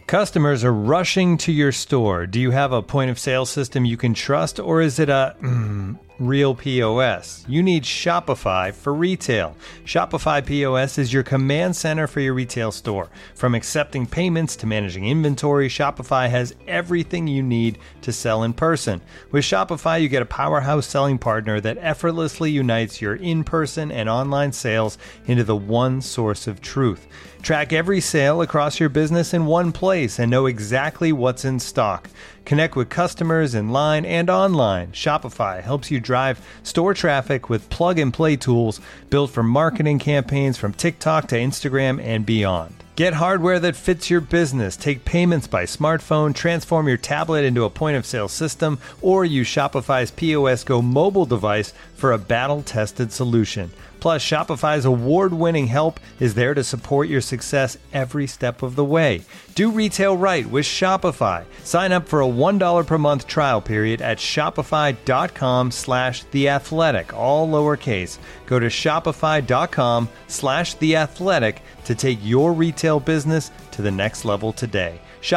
Customers are rushing to your store. Do you have a point of sale system you can trust, or is it a real POS? You need Shopify for retail. Shopify POS is your command center for your retail store. From accepting payments to managing inventory, Shopify has everything you need to sell in person. With Shopify, you get a powerhouse selling partner that effortlessly unites your in-person and online sales into the one source of truth. Track every sale across your business in one place and know exactly what's in stock. Connect with customers in line and online. Shopify helps you drive store traffic with plug-and-play tools built for marketing campaigns from TikTok to Instagram and beyond. Get hardware that fits your business. Take payments by smartphone, transform your tablet into a point-of-sale system, or use Shopify's POS Go mobile device for a battle-tested solution. Plus, Shopify's award-winning help is there to support your success every step of the way. Do retail right with Shopify. Sign up for a $1 per month trial period at shopify.com/theathletic, all lowercase. Go to shopify.com/theathletic to take your retail business to the next level today.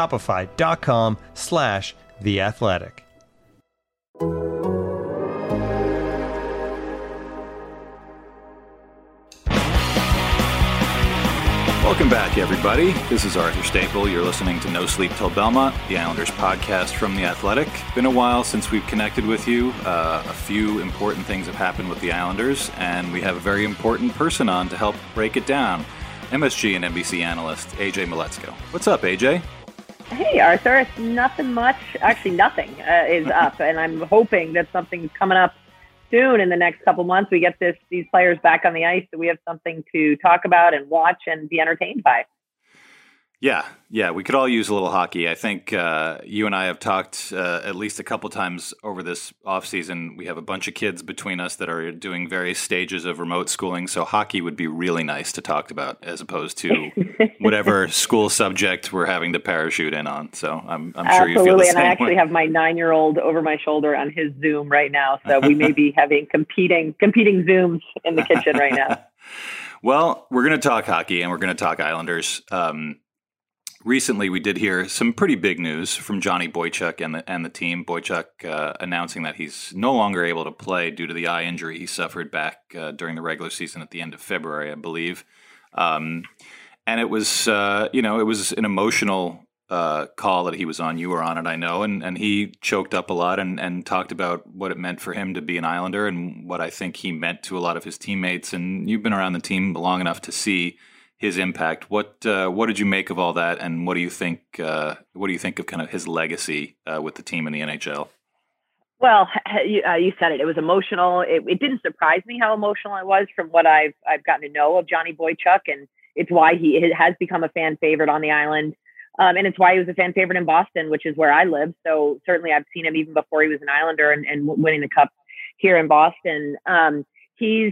Shopify.com/theathletic. Welcome back, everybody. This is Arthur Staple. You're listening to No Sleep Till Belmont, the Islanders podcast from The Athletic. Been a while since we've connected with you. A few important things have happened with the Islanders, and we have a very important person on to help break it down. MSG and NBC analyst AJ Miletsko. What's up, AJ? Hey, Arthur. It's nothing much. Actually, nothing is up, and I'm hoping that something's coming up soon in the next couple months. We get these players back on the ice, so we have something to talk about and watch and be entertained by. Yeah, we could all use a little hockey. I think you and I have talked at least a couple times over this offseason. We have a bunch of kids between us that are doing various stages of remote schooling, so hockey would be really nice to talk about as opposed to whatever school subject we're having to parachute in on. So I'm sure you feel the same way. And I actually way. have my 9-year-old over my shoulder on his Zoom right now, so we may be having competing Zooms in the kitchen right now. Well, we're going to talk hockey and we're going to talk Islanders. Recently, we did hear some pretty big news from Johnny Boychuk and the team. Boychuk announcing that he's no longer able to play due to the eye injury he suffered back during the regular season at the end of February, I believe. And it was, it was an emotional call that he was on. You were on it, I know, and he choked up a lot and talked about what it meant for him to be an Islander and what I think he meant to a lot of his teammates. And you've been around the team long enough to see his impact. What did you make of all that, and what do you think? What do you think of kind of his legacy with the team in the NHL? Well, you said it. It was emotional. It didn't surprise me how emotional it was from what I've gotten to know of Johnny Boychuk, and it's why he has become a fan favorite on the island, and it's why he was a fan favorite in Boston, which is where I live. So certainly, I've seen him even before he was an Islander and winning the Cup here in Boston. He's,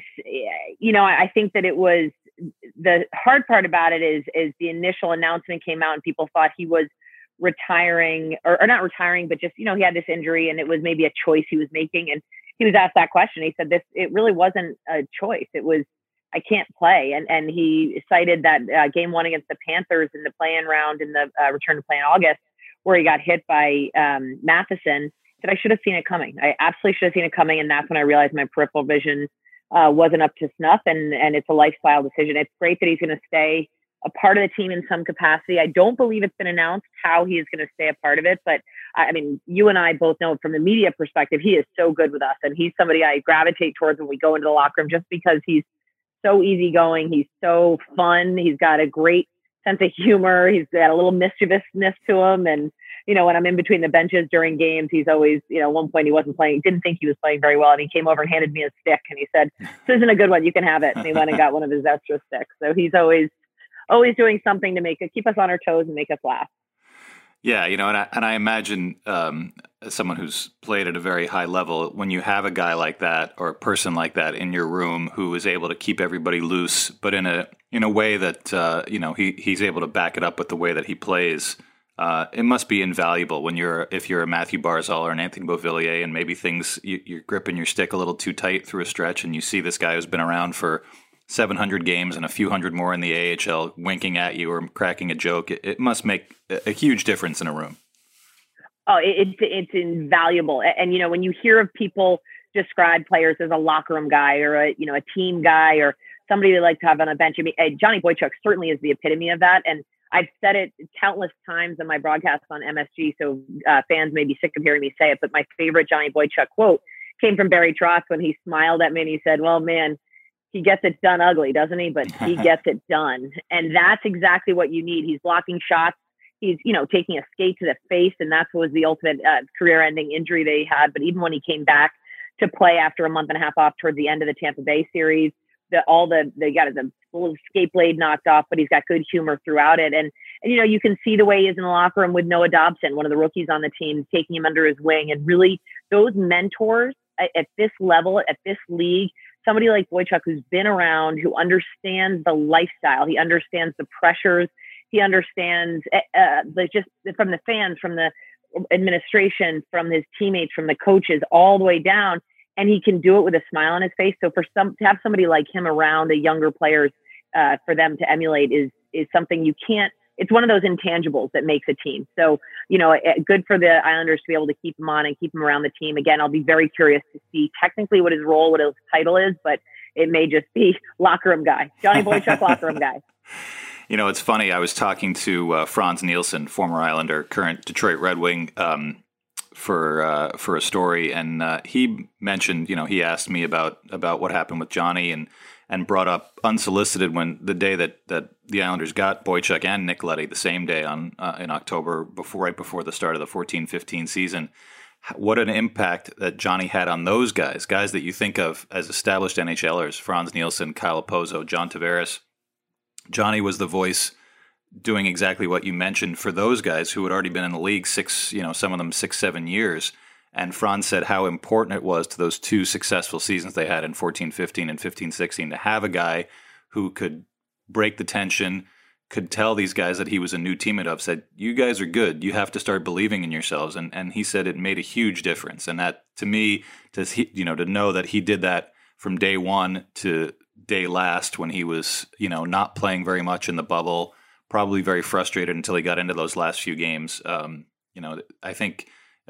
I think that it was. The hard part about it is the initial announcement came out and people thought he was retiring or not retiring, but just, he had this injury and it was maybe a choice he was making. And he was asked that question. He said it really wasn't a choice. It was, I can't play. And he cited that game 1 against the Panthers in the play-in round in the return to play in August, where he got hit by Matheson. He said, I should have seen it coming. I absolutely should have seen it coming. And that's when I realized my peripheral vision wasn't up to snuff, and it's a lifestyle decision. It's great that he's going to stay a part of the team in some capacity. I don't believe it's been announced how he is going to stay a part of it, but I mean, you and I both know from the media perspective, he is so good with us, and he's somebody I gravitate towards when we go into the locker room just because he's so easygoing. He's so fun. He's got a great sense of humor. He's got a little mischievousness to him, and when I'm in between the benches during games, he's always, at one point he wasn't playing, didn't think he was playing very well. And he came over and handed me a stick and he said, this isn't a good one. You can have it. And he went and got one of his extra sticks. So he's always doing something to keep us on our toes and make us laugh. Yeah. And I imagine as someone who's played at a very high level, when you have a guy like that or a person like that in your room who is able to keep everybody loose, but in a way that, he's able to back it up with the way that he plays. It must be invaluable if you're a Matthew Barzal or an Anthony Beauvillier and maybe you're gripping your stick a little too tight through a stretch and you see this guy who's been around for 700 games and a few hundred more in the AHL winking at you or cracking a joke, it must make a huge difference in a room. Oh, it's invaluable. And, when you hear of people describe players as a locker room guy or a team guy or somebody they like to have on a bench, Johnny Boychuk certainly is the epitome of that. And I've said it countless times in my broadcasts on MSG, so fans may be sick of hearing me say it, but my favorite Johnny Boychuk quote came from Barry Trotz when he smiled at me and he said, well, man, he gets it done ugly, doesn't he? But he gets it done. And that's exactly what you need. He's blocking shots. He's, taking a skate to the face. And that was the ultimate career-ending injury they had. But even when he came back to play after a month and a half off towards the end of the Tampa Bay series, they got his little skate blade knocked off, but he's got good humor throughout it. And you can see the way he is in the locker room with Noah Dobson, one of the rookies on the team, taking him under his wing. And really those mentors at this level, at this league, somebody like Boychuk who's been around, who understands the lifestyle, he understands the pressures, he understands just from the fans, from the administration, from his teammates, from the coaches, all the way down, and he can do it with a smile on his face. So to have somebody like him around the younger players, for them to emulate is something you can't. It's one of those intangibles that makes a team. So, good for the Islanders to be able to keep him on and keep him around the team. Again, I'll be very curious to see technically what his role, what his title is, but it may just be locker room guy. Johnny Boychuk, locker room guy. It's funny. I was talking to Franz Nielsen, former Islander, current Detroit Red Wing, for a story, and he mentioned, he asked me about what happened with Johnny and brought up unsolicited when the day that the Islanders got Boychuk and Nick Leddy the same day in October, right before the start of the 14-15 season, what an impact that Johnny had on those guys that you think of as established NHLers, Franz Nielsen, Kyle Pozo, John Tavares. Johnny was the voice doing exactly what you mentioned for those guys who had already been in the league some of them 6-7 years. And Franz said how important it was to those two successful seasons they had in 14-15 and 15-16 to have a guy who could break the tension, could tell these guys that he was a new teammate of, said, you guys are good. You have to start believing in yourselves. And he said it made a huge difference. And that, to me, to know that he did that from day one to day last when he was, not playing very much in the bubble, probably very frustrated until he got into those last few games. I think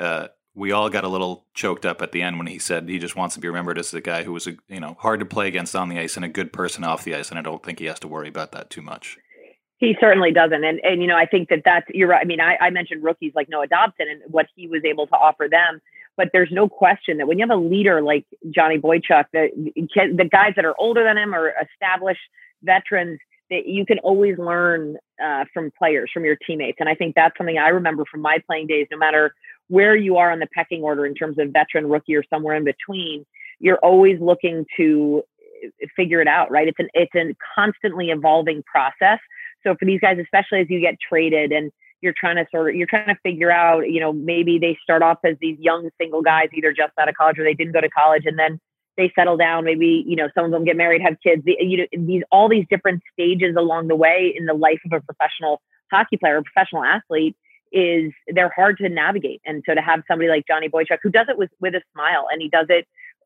we all got a little choked up at the end when he said he just wants to be remembered as the guy who was, hard to play against on the ice and a good person off the ice. And I don't think he has to worry about that too much. He certainly doesn't. And I think that's, you're right. I mean, I mentioned rookies like Noah Dobson and what he was able to offer them, but there's no question that when you have a leader like Johnny Boychuk, the guys that are older than him or established veterans, that you can always learn from players, from your teammates. And I think that's something I remember from my playing days, no matter where you are on the pecking order in terms of veteran, rookie, or somewhere in between, you're always looking to figure it out, right? It's a constantly evolving process. So for these guys, especially as you get traded and you're trying to figure out, maybe they start off as these young single guys, either just out of college or they didn't go to college, and then they settle down. Maybe, some of them get married, have kids. All these different stages along the way in the life of a professional hockey player, a professional athlete, they're hard to navigate. And so to have somebody like Johnny Boychuk who does it with a smile, and he does it,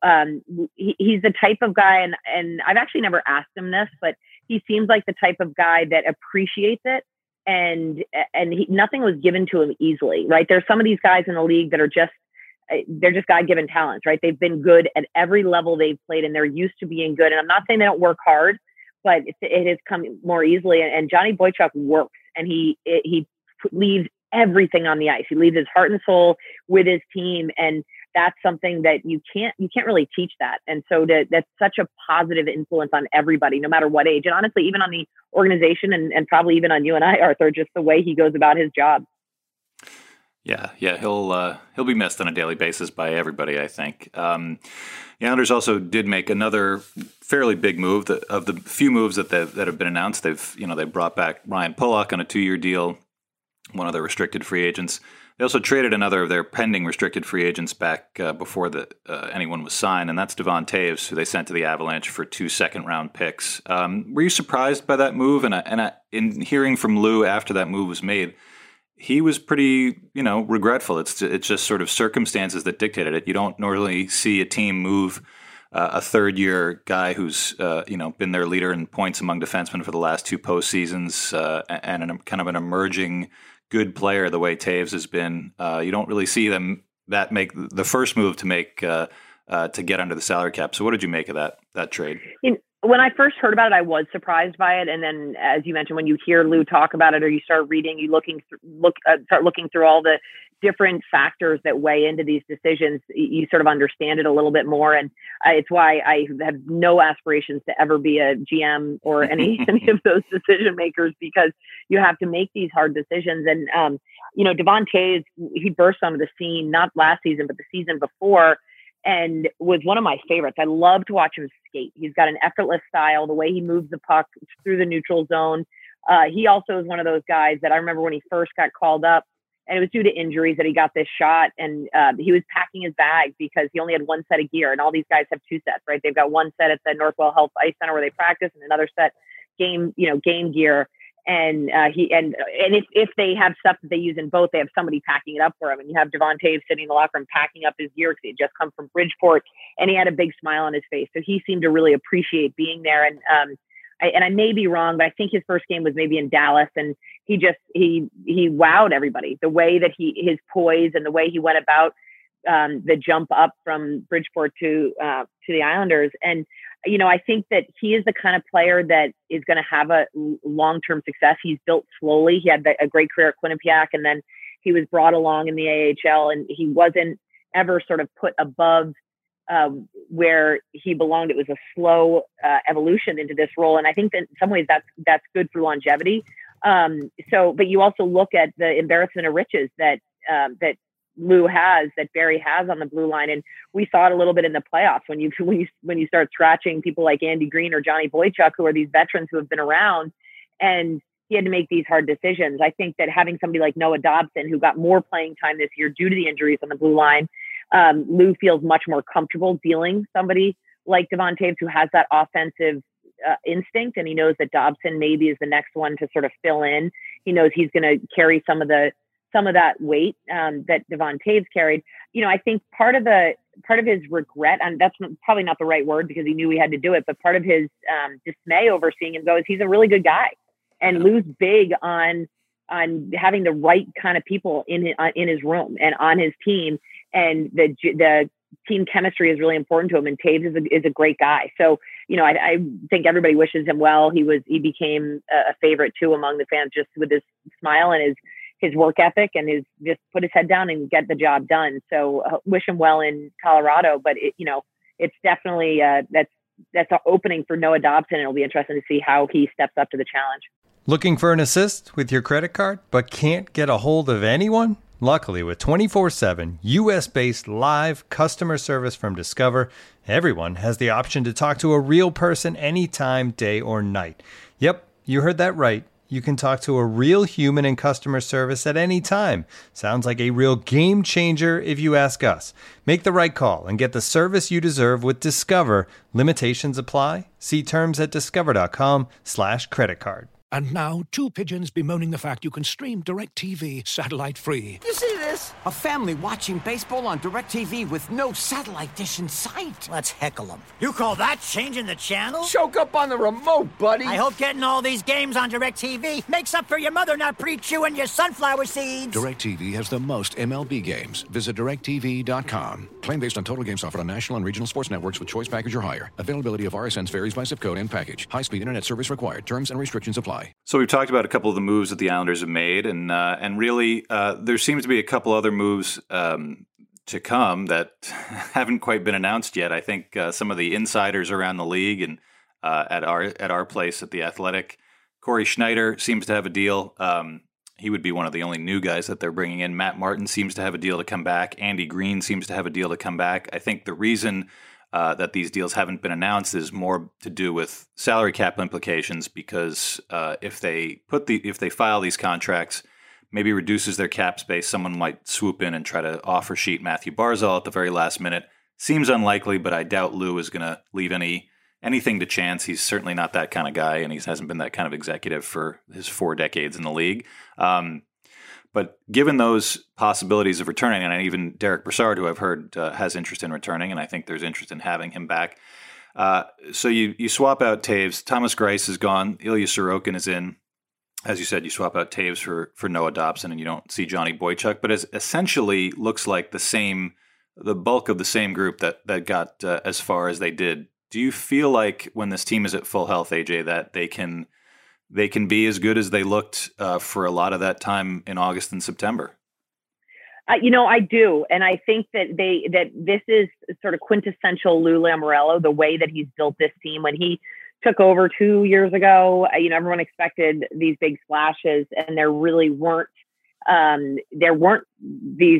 he's the type of guy, and I've actually never asked him this, but he seems like the type of guy that appreciates it. And nothing was given to him easily, right? There's some of these guys in the league that they're just God-given talents, right? They've been good at every level they've played, and they're used to being good. And I'm not saying they don't work hard, but it has come more easily. And Johnny Boychuk works, and he leaves everything on the ice. He leaves his heart and soul with his team, and that's something that you can't really teach that. And so that's such a positive influence on everybody, no matter what age. And honestly, even on the organization and probably even on you and I, Arthur, just the way he goes about his job. Yeah, he'll be missed on a daily basis by everybody, I think. The Islanders also did make another fairly big move. Of the few moves that have been announced, they brought back Ryan Pulock on a 2-year deal, one of their restricted free agents. They also traded another of their pending restricted free agents back before anyone was signed, and that's Devon Toews, who they sent to the Avalanche for 2 second-round picks. Were you surprised by that move? And in hearing from Lou after that move was made, he was pretty, regretful. It's just sort of circumstances that dictated it. You don't normally see a team move a third-year guy who's been their leader in points among defensemen for the last 2 postseasons, and kind of an emerging good player the way Toews has been. You don't really see them that make the first move to make to get under the salary cap. So what did you make of that trade? When I first heard about it, I was surprised by it. And then, as you mentioned, when you hear Lou talk about it, or you start reading, you start looking through all the different factors that weigh into these decisions, you sort of understand it a little bit more. And it's why I have no aspirations to ever be a GM or any of those decision makers, because you have to make these hard decisions. And, Devon Toews, he burst onto the scene, not last season, but the season before, and was one of my favorites. I love to watch him skate. He's got an effortless style, the way he moves the puck through the neutral zone. He also is one of those guys that I remember when he first got called up, and it was due to injuries that he got this shot. And he was packing his bag because he only had one set of gear. And all these guys have 2 sets, right? They've got one set at the Northwell Health Ice Center where they practice, and another set game gear. And if they have stuff that they use in both, they have somebody packing it up for him. And you have Devon Toews sitting in the locker room packing up his gear because he had just come from Bridgeport, and he had a big smile on his face. So he seemed to really appreciate being there. And I may be wrong, but I think his first game was maybe in Dallas, and he wowed everybody. The way that his poise and the way he went about the jump up from Bridgeport to the Islanders. And I think that he is the kind of player that is going to have a long-term success. He's built slowly. He had a great career at Quinnipiac, and then he was brought along in the AHL, and he wasn't ever sort of put above where he belonged. It was a slow evolution into this role. And I think that in some ways that's good for longevity. But you also look at the embarrassment of riches that Lou has, that Barry has on the blue line. And we saw it a little bit in the playoffs when you start scratching people like Andy Green or Johnny Boychuk, who are these veterans who have been around, and he had to make these hard decisions. I think that having somebody like Noah Dobson, who got more playing time this year due to the injuries on the blue line, Lou feels much more comfortable dealing somebody like Devon Toews, who has that offensive instinct, and he knows that Dobson maybe is the next one to sort of fill in. He knows he's going to carry some of that weight that Devon Toews carried. I think part of his regret, and that's probably not the right word because he knew he had to do it, but part of his dismay over seeing him go is he's a really good guy, and Lou's big on having the right kind of people in his room and on his team, and the team chemistry is really important to him. And Toews is a great guy. So, I think everybody wishes him well. He became a favorite too among the fans, just with his smile and his work ethic, and his just put his head down and get the job done. So wish him well in Colorado, but it's definitely that's an opening for Noah Dobson. It'll be interesting to see how he steps up to the challenge. Looking for an assist with your credit card, but can't get a hold of anyone? Luckily, with 24/7 U.S.-based live customer service from Discover, everyone has the option to talk to a real person anytime, day or night. Yep, you heard that right. You can talk to a real human in customer service at any time. Sounds like a real game changer if you ask us. Make the right call and get the service you deserve with Discover. Limitations apply. See terms at discover.com/creditcard. And now, 2 pigeons bemoaning the fact you can stream DirecTV satellite-free. You see this? A family watching baseball on DirecTV with no satellite dish in sight. Let's heckle them. You call that changing the channel? Choke up on the remote, buddy. I hope getting all these games on DirecTV makes up for your mother not pre-chewing your sunflower seeds. DirecTV has the most MLB games. Visit DirecTV.com. Claim based on total games offered on national and regional sports networks with choice package or higher. Availability of RSNs varies by zip code and package. High-speed internet service required. Terms and restrictions apply. So we've talked about a couple of the moves that the Islanders have made, and really there seems to be a couple other moves to come that haven't quite been announced yet. I think some of the insiders around the league and at our place at the Athletic, Corey Schneider seems to have a deal. He would be one of the only new guys that they're bringing in. Matt Martin seems to have a deal to come back. Andy Green seems to have a deal to come back. I think the reason that these deals haven't been announced is more to do with salary cap implications, because if they file these contracts, maybe reduces their cap space. Someone might swoop in and try to offer sheet Matthew Barzal at the very last minute. Seems unlikely, but I doubt Lou is going to leave anything to chance. He's certainly not that kind of guy, and he hasn't been that kind of executive for his 4 decades in the league. But But given those possibilities of returning, and even Derek Brassard, who I've heard has interest in returning, and I think there's interest in having him back. So you swap out Taves. Thomas Greiss is gone. Ilya Sorokin is in. As you said, you swap out Taves for Noah Dobson, and you don't see Johnny Boychuk. But it essentially looks like the bulk of the same group that got as far as they did. Do you feel like when this team is at full health, AJ, that they can be as good as they looked for a lot of that time in August and September? I do. And I think that this is sort of quintessential Lou Lamoriello, the way that he's built this team. When he took over 2 years ago, everyone expected these big splashes, and there really weren't. There weren't these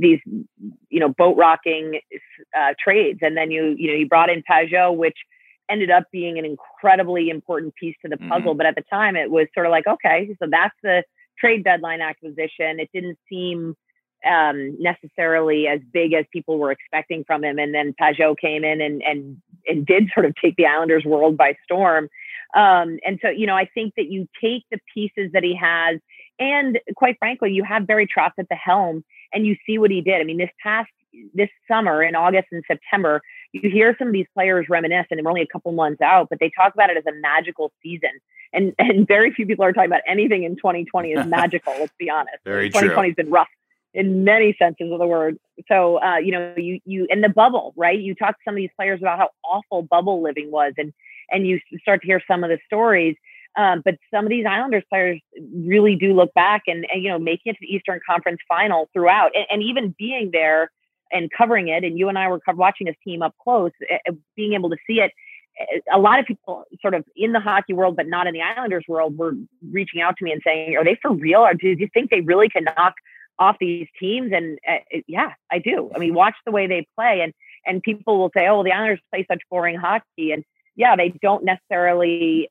boat rocking trades. And then you brought in Pageau, which ended up being an incredibly important piece to the puzzle. Mm-hmm. But at the time it was sort of like, okay, so that's the trade deadline acquisition. It didn't seem necessarily as big as people were expecting from him. And then Pageau came in and did sort of take the Islanders world by storm. And so, I think that you take the pieces that he has, and quite frankly, you have Barry Trotz at the helm, and you see what he did. I mean, this summer in August and September, you hear some of these players reminisce, and we're only a couple months out, but they talk about it as a magical season. And very few people are talking about anything in 2020 as magical. Let's be honest. 2020 has been rough in many senses of the word. So, you in the bubble, right? You talk to some of these players about how awful bubble living was, and you start to hear some of the stories. But some of these Islanders players really do look back and making it to the Eastern Conference Final throughout, and even being there and covering it. And you and I were watching this team up close, being able to see it. A lot of people sort of in the hockey world, but not in the Islanders world, were reaching out to me and saying, are they for real? Or do you think they really can knock off these teams? And yeah, I do. I mean, watch the way they play, and people will say, oh, well, the Islanders play such boring hockey. And yeah, they don't necessarily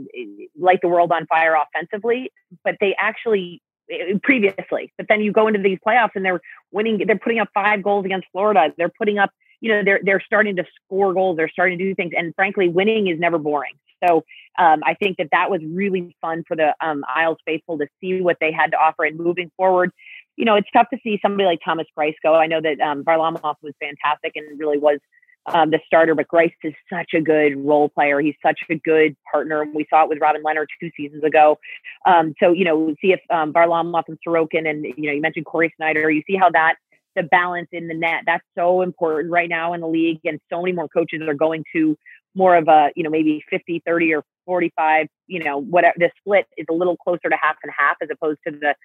light the world on fire offensively, but they actually previously. But then you go into these playoffs and they're winning. They're putting up 5 goals against Florida. They're putting up, they're starting to score goals. They're starting to do things. And frankly, winning is never boring. So I think that was really fun for the Isles faithful to see what they had to offer. And moving forward, it's tough to see somebody like Thomas Greiss go. I know that Varlamov was fantastic and really was the starter, but Greiss is such a good role player. He's such a good partner. We saw it with Robin Leonard 2 seasons ago. So, see if Varlamov and Sorokin, and, you mentioned Corey Snyder, you see how the balance in the net, that's so important right now in the league. And so many more coaches are going to more of a, maybe 50, 30 or 45, whatever. The split is a little closer to half and half as opposed to the,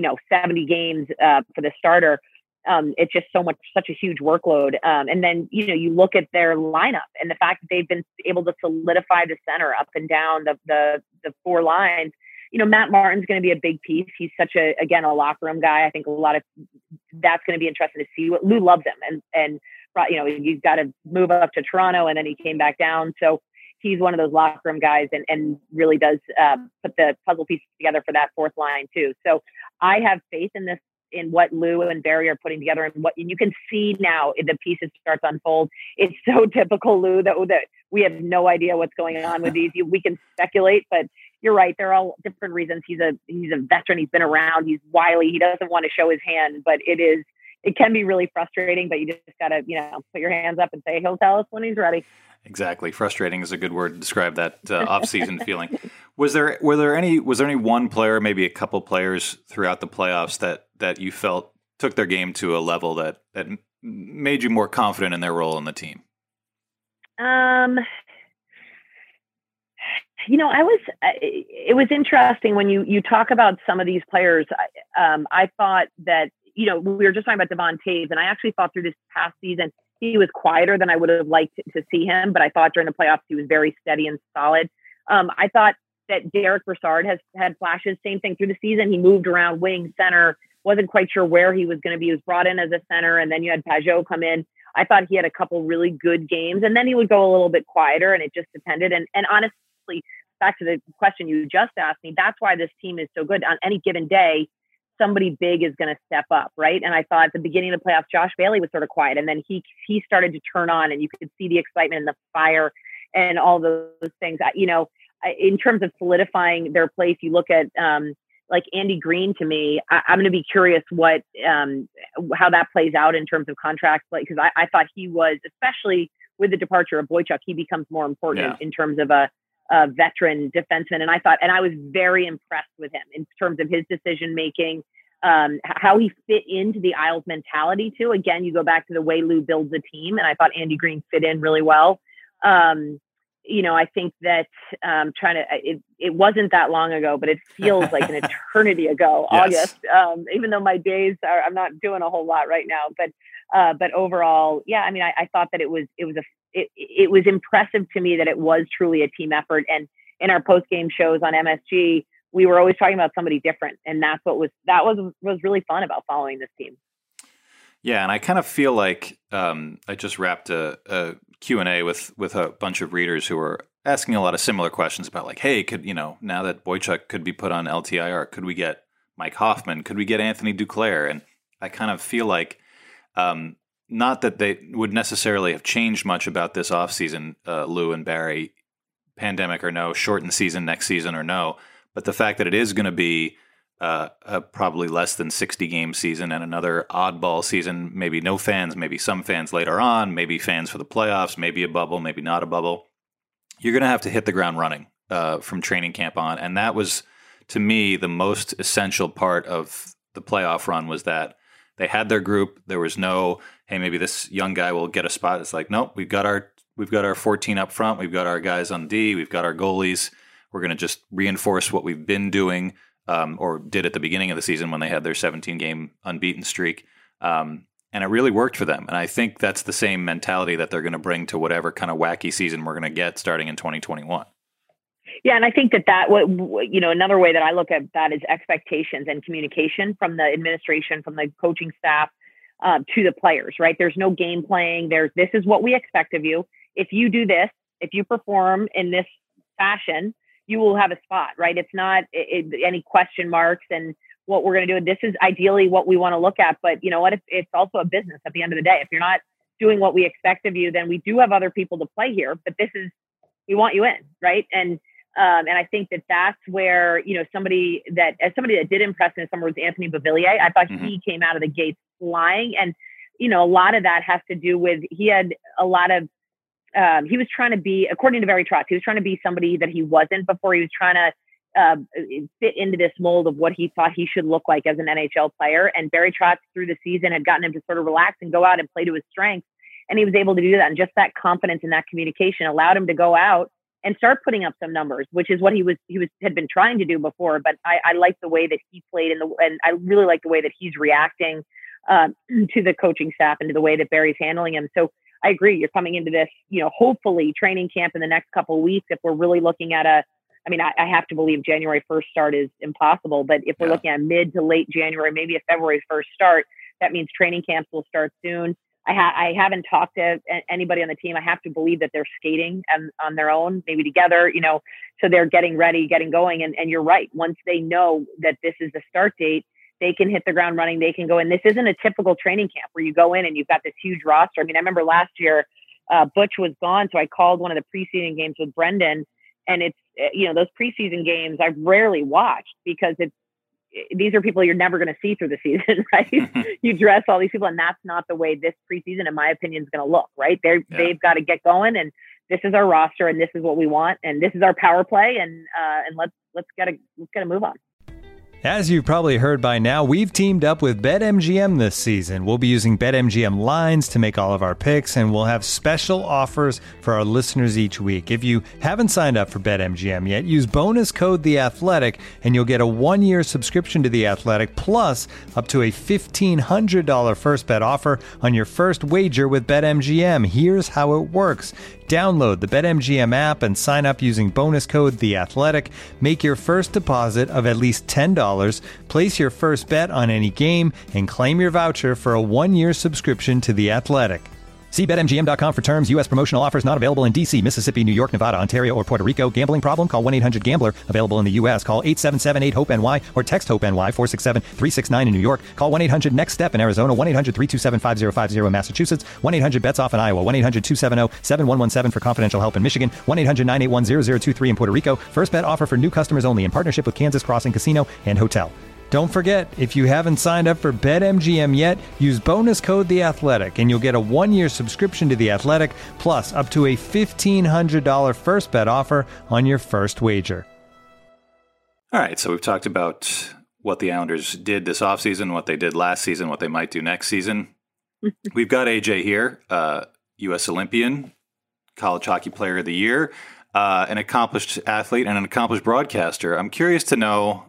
70 games for the starter. It's just such a huge workload. And then, you look at their lineup and the fact that they've been able to solidify the center up and down the 4 lines. Matt Martin's going to be a big piece. He's such a locker room guy. I think a lot of that's going to be interesting to see. What Lou loves him, and you've got to move up to Toronto, and then he came back down. So he's one of those locker room guys, and really does put the puzzle pieces together for that 4th line too. So I have faith in what Lou and Barry are putting together, and you can see now the pieces start to unfold. It's so typical Lou that we have no idea what's going on with these. We can speculate, but you're right. They're all different reasons. He's a veteran. He's been around. He's wily. He doesn't want to show his hand, but it can be really frustrating, but you just got to, put your hands up and say, he'll tell us when he's ready. Exactly. Frustrating is a good word to describe that off-season feeling. Was there any one player, maybe a couple players throughout the playoffs that you felt took their game to a level that made you more confident in their role in the team? It was interesting when you talk about some of these players. I thought that, we were just talking about Devon Toews, and I actually thought through this past season, he was quieter than I would have liked to see him, but I thought during the playoffs, he was very steady and solid. I thought that Derek Brassard has had flashes, same thing through the season. He moved around wing, center, wasn't quite sure where he was going to be. He was brought in as a center, and then you had Pageau come in. I thought he had a couple really good games, and then he would go a little bit quieter, and it just depended. And honestly, back to the question you just asked me, that's why this team is so good. On any given day, somebody big is going to step up, right? And I thought at the beginning of the playoffs, Josh Bailey was sort of quiet, and then he started to turn on, and you could see the excitement and the fire and all those things. In terms of solidifying their place, you look at like Andy Green, to me, I'm going to be curious how that plays out in terms of contracts. Like, because I thought he was, especially with the departure of Boychuk, he becomes more important in terms of a veteran defenseman. And I was very impressed with him in terms of his decision making, how he fit into the Isles mentality too. Again, you go back to the way Lou builds a team, and I thought Andy Green fit in really well. I think that it wasn't that long ago, but it feels like an eternity ago, Yes. August, even though my days I'm not doing a whole lot right now, but overall, I thought that it was impressive to me that it was truly a team effort. And in our post-game shows on MSG, we were always talking about somebody different. And that was really fun about following this team. Yeah. And I kind of feel like I just wrapped a Q&A with a bunch of readers who were asking a lot of similar questions about like, hey, now that Boychuk could be put on LTIR, could we get Mike Hoffman? Could we get Anthony Duclair? And I kind of feel like not that they would necessarily have changed much about this offseason, Lou and Barry, pandemic or no, shortened season next season or no, but the fact that it is going to be a probably less than 60 game season and another oddball season, maybe no fans, maybe some fans later on, maybe fans for the playoffs, maybe a bubble, maybe not a bubble. You're going to have to hit the ground running from training camp on. And that was, to me, the most essential part of the playoff run was that they had their group. There was no, hey, maybe this young guy will get a spot. It's like, nope, we've got our 14 up front. We've got our guys on D. We've got our goalies. We're going to just reinforce what we've been doing or did at the beginning of the season when they had their 17-game unbeaten streak. And it really worked for them. And I think that's the same mentality that they're going to bring to whatever kind of wacky season we're going to get starting in 2021. Yeah, and I think that another way that I look at that is expectations and communication from the administration, from the coaching staff to the players, right? There's no game playing. This is what we expect of you. If you do this, if you perform in this fashion, you will have a spot, right? It's not any question marks and what we're going to do. This is ideally what we want to look at. But you know what? It's also a business at the end of the day. If you're not doing what we expect of you, then we do have other people to play here. But we want you in, right? And I think that's where, somebody that did impress me in summer was Anthony Beauvillier. I thought he came out of the gates flying. And, a lot of that has to do with, he had a lot of, he was trying to be, according to Barry Trotz, he was trying to be somebody that he wasn't before. He was trying to fit into this mold of what he thought he should look like as an NHL player. And Barry Trotz through the season had gotten him to sort of relax and go out and play to his strengths. And he was able to do that. And just that confidence and that communication allowed him to go out and start putting up some numbers, which is what he had been trying to do before. But I like the way that he played and I really like the way that he's reacting to the coaching staff and to the way that Barry's handling him. So I agree. You're coming into this, hopefully training camp in the next couple of weeks. If we're really looking at I have to believe January 1st start is impossible, but if we're looking at mid to late January, maybe a February 1st start, that means training camps will start soon. I haven't talked to anybody on the team. I have to believe that they're skating on their own, maybe together, so they're getting ready, getting going. And you're right. Once they know that this is the start date, they can hit the ground running. They can go in. This isn't a typical training camp where you go in and you've got this huge roster. I remember last year, Butch was gone. So I called one of the preseason games with Brendan, and it's, those preseason games I've rarely watched because these are people you're never going to see through the season, right? You dress all these people, and that's not the way this preseason, in my opinion, is going to look, right? They've got to get going, and this is our roster, and this is what we want, and this is our power play, and let's get a move on. As you've probably heard by now, we've teamed up with BetMGM this season. We'll be using BetMGM lines to make all of our picks, and we'll have special offers for our listeners each week. If you haven't signed up for BetMGM yet, use bonus code The Athletic, and you'll get a 1-year subscription to The Athletic, plus up to a $1,500 first bet offer on your first wager with BetMGM. Here's how it works. Download the BetMGM app and sign up using bonus code The Athletic. Make your first deposit of at least $10. Place your first bet on any game and claim your voucher for a 1-year subscription to The Athletic. See BetMGM.com for terms. U.S. promotional offers not available in D.C., Mississippi, New York, Nevada, Ontario, or Puerto Rico. Gambling problem? Call 1-800-GAMBLER. Available in the U.S. Call 877-8-HOPE-NY or text HOPE-NY 467-369 in New York. Call 1-800-NEXT-STEP in Arizona. 1-800-327-5050 in Massachusetts. 1-800-BETS-OFF in Iowa. 1-800-270-7117 for confidential help in Michigan. 1-800-981-0023 in Puerto Rico. First bet offer for new customers only in partnership with Kansas Crossing Casino and Hotel. Don't forget, if you haven't signed up for BetMGM yet, use bonus code The Athletic, and you'll get a 1-year subscription to The Athletic, plus up to a $1,500 first bet offer on your first wager. All right, so we've talked about what the Islanders did this offseason, what they did last season, what they might do next season. We've got AJ here, U.S. Olympian, College Hockey Player of the Year, an accomplished athlete, and an accomplished broadcaster. I'm curious to know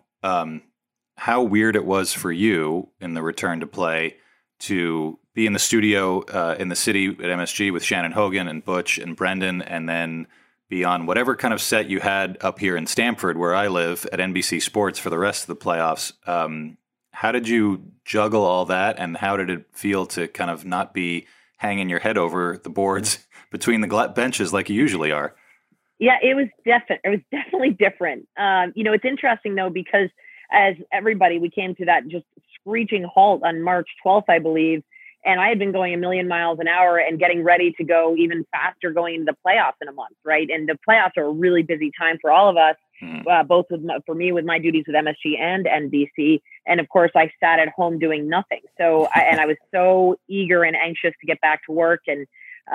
how weird it was for you in the return to play to be in the studio in the city at MSG with Shannon Hogan and Butch and Brendan, and then be on whatever kind of set you had up here in Stamford, where I live, at NBC Sports for the rest of the playoffs. How did you juggle all that, and how did it feel to kind of not be hanging your head over the boards between the benches like you usually are? Yeah, it was definitely different. It's interesting though, because as everybody, we came to that just screeching halt on March 12th, I believe. And I had been going 1,000,000 miles an hour and getting ready to go even faster going into the playoffs in a month, right? And the playoffs are a really busy time for all of us, both for me with my duties with MSG and NBC. And of course, I sat at home doing nothing. So I was so eager and anxious to get back to work and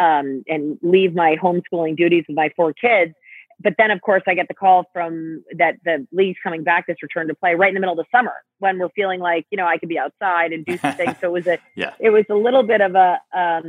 leave my homeschooling duties with my 4 kids. But then, of course, I get the call from that the league's coming back, this return to play right in the middle of the summer when we're feeling like, I could be outside and do some things. So it was a little bit of a, I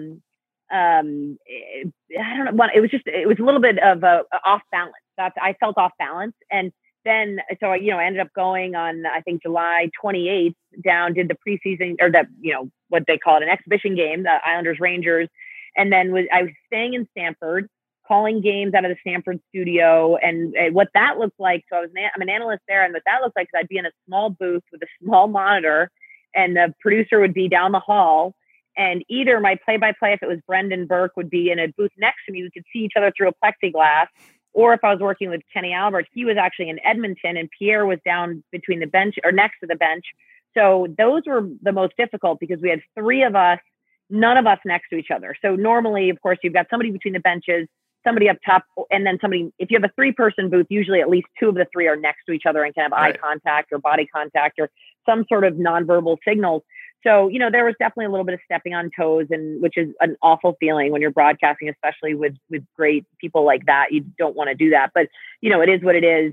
don't know, it was a little bit of a off balance. I felt off balance. And then, so I ended up going on, I think, July 28th down, did the preseason, or what they call it, an exhibition game, the Islanders Rangers. And then I was staying in Stamford, calling games out of the Stanford studio, and what that looked like. So I'm an analyst there, and what that looked like is I'd be in a small booth with a small monitor, and the producer would be down the hall, and either my play-by-play, if it was Brendan Burke, would be in a booth next to me. We could see each other through a plexiglass. Or if I was working with Kenny Albert, he was actually in Edmonton, and Pierre was down between the bench or next to the bench. So those were the most difficult because we had 3 of us, none of us next to each other. So normally, of course, you've got somebody between the benches, somebody up top, and then somebody. If you have a 3-person booth, usually at least 2 of the 3 are next to each other and can have eye contact or body contact or some sort of nonverbal signals. So, there was definitely a little bit of stepping on toes, and which is an awful feeling when you're broadcasting, especially with great people like that. You don't want to do that, but it is what it is.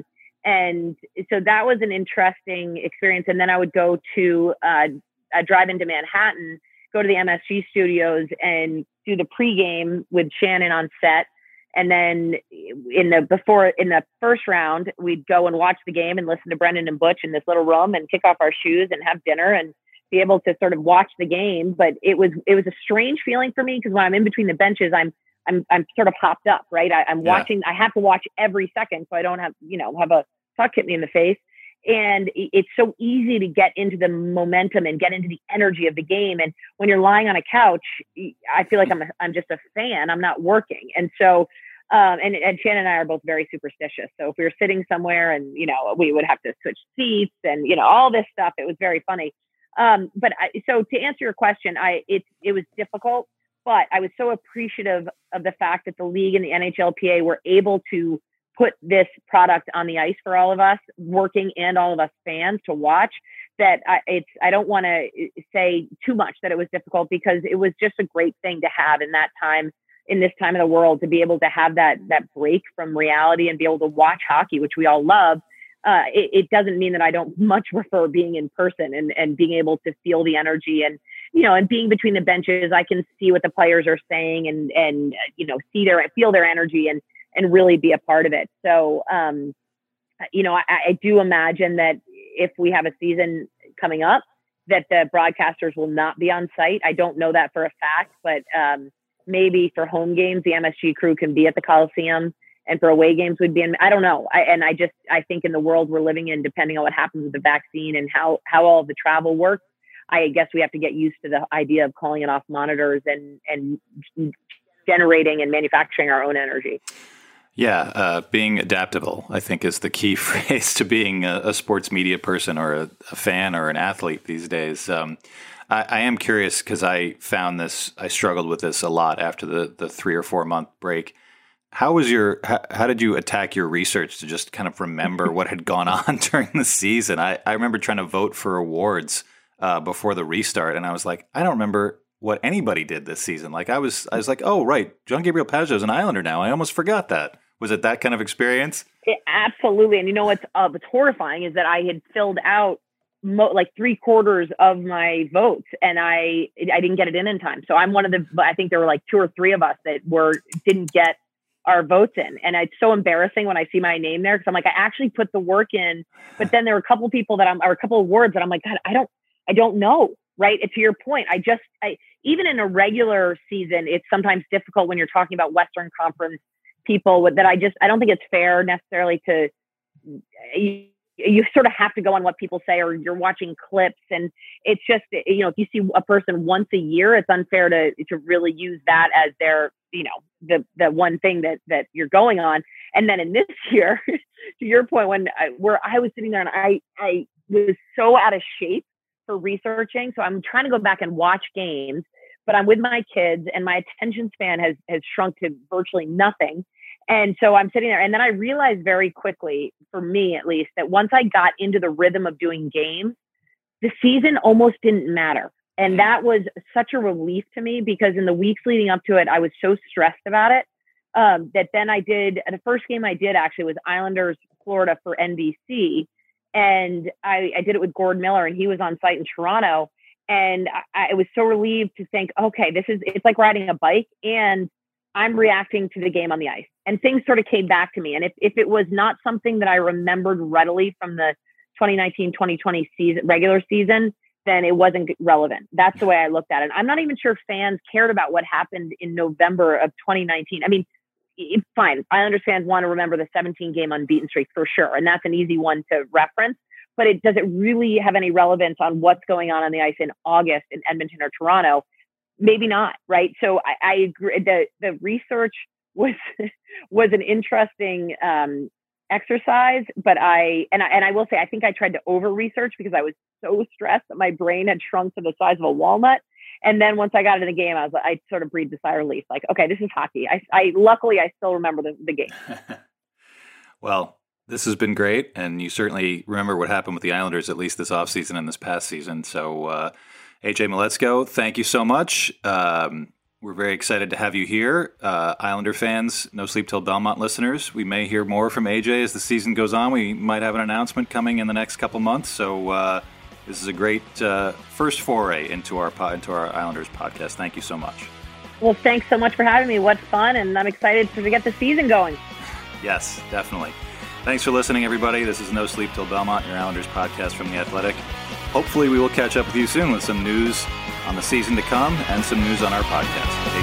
And so that was an interesting experience. And then I would go to drive into Manhattan, go to the MSG studios and do the pregame with Shannon on set. And then in the first round, we'd go and watch the game and listen to Brendan and Butch in this little room and kick off our shoes and have dinner and be able to sort of watch the game. But it was a strange feeling for me because when I'm in between the benches, I'm sort of hopped up, right? I'm watching, I have to watch every second so I don't have a puck hit me in the face. And it's so easy to get into the momentum and get into the energy of the game. And when you're lying on a couch, I feel like I'm just a fan. I'm not working. And so, and Shannon and I are both very superstitious. So if we were sitting somewhere and, we would have to switch seats and, all this stuff, it was very funny. So to answer your question, it was difficult, but I was so appreciative of the fact that the league and the NHLPA were able to put this product on the ice for all of us working and all of us fans to watch, that I don't want to say too much that it was difficult, because it was just a great thing to have in that time, in this time of the world, to be able to have that break from reality and be able to watch hockey, which we all love. It doesn't mean that I don't much prefer being in person and being able to feel the energy and, and being between the benches. I can see what the players are saying and feel their energy and really be a part of it. So, I do imagine that if we have a season coming up, that the broadcasters will not be on site. I don't know that for a fact, but maybe for home games, the MSG crew can be at the Coliseum, and for away games would be in, I don't know. I think in the world we're living in, depending on what happens with the vaccine and how all of the travel works, I guess we have to get used to the idea of calling it off monitors and generating and manufacturing our own energy. Yeah, being adaptable, I think, is the key phrase to being a sports media person or a fan or an athlete these days. I am curious because I found this, I struggled with this a lot after the 3 or 4 month break. How did you attack your research to just kind of remember what had gone on during the season? I remember trying to vote for awards before the restart, and I was like, I don't remember what anybody did this season. Like I was like, oh right, John Gabriel Pageau is an Islander now. I almost forgot that. Was it that kind of experience? Absolutely. And you know what's horrifying is that I had filled out like 3/4 of my votes, and I didn't get it in time. So I'm one of I think there were like 2 or 3 of us that didn't get our votes in. And it's so embarrassing when I see my name there, because I'm like, I actually put the work in, but then there were a couple people or a couple of words that I'm like, God, I don't know. Right. And to your point, even in a regular season, it's sometimes difficult when you're talking about Western Conference people that I don't think it's fair necessarily to, you sort of have to go on what people say, or you're watching clips, and it's just, if you see a person once a year, it's unfair to really use that as their, the one thing that you're going on. And then in this year, to your point, where I was sitting there and I was so out of shape for researching. So I'm trying to go back and watch games, but I'm with my kids and my attention span has shrunk to virtually nothing. And so I'm sitting there, and then I realized very quickly, for me at least, that once I got into the rhythm of doing games, the season almost didn't matter. And that was such a relief to me, because in the weeks leading up to it, I was so stressed about it that then the first game I did actually was Islanders Florida for NBC. And I did it with Gord Miller, and he was on site in Toronto. And I was so relieved to think, okay, it's like riding a bike, and I'm reacting to the game on the ice. And things sort of came back to me. And if it was not something that I remembered readily from the 2019-2020 regular season, then it wasn't relevant. That's the way I looked at it. I'm not even sure if fans cared about what happened in November of 2019. I mean, fine. Islanders fans want to remember the 17-game unbeaten streak for sure. And that's an easy one to reference. But does it really have any relevance on what's going on the ice in August in Edmonton or Toronto? Maybe not, right? So I agree. The research was an interesting exercise, but I will say I think I tried to over research because I was so stressed that my brain had shrunk to the size of a walnut. And then once I got into the game, I sort of breathed a sigh of relief. Like, okay, this is hockey. Luckily I still remember the game. Well, this has been great, and you certainly remember what happened with the Islanders, at least this offseason and this past season. So, AJ Mleczko, thank you so much. We're very excited to have you here. Islander fans, No Sleep Till Belmont listeners, we may hear more from AJ as the season goes on. We might have an announcement coming in the next couple months. So this is a great first foray into our Islanders podcast. Thank you so much. Well, thanks so much for having me. What fun, and I'm excited to get the season going. Yes, definitely. Thanks for listening, everybody. This is No Sleep Till Belmont, your Islanders podcast from The Athletic. Hopefully we will catch up with you soon with some news on the season to come and some news on our podcast.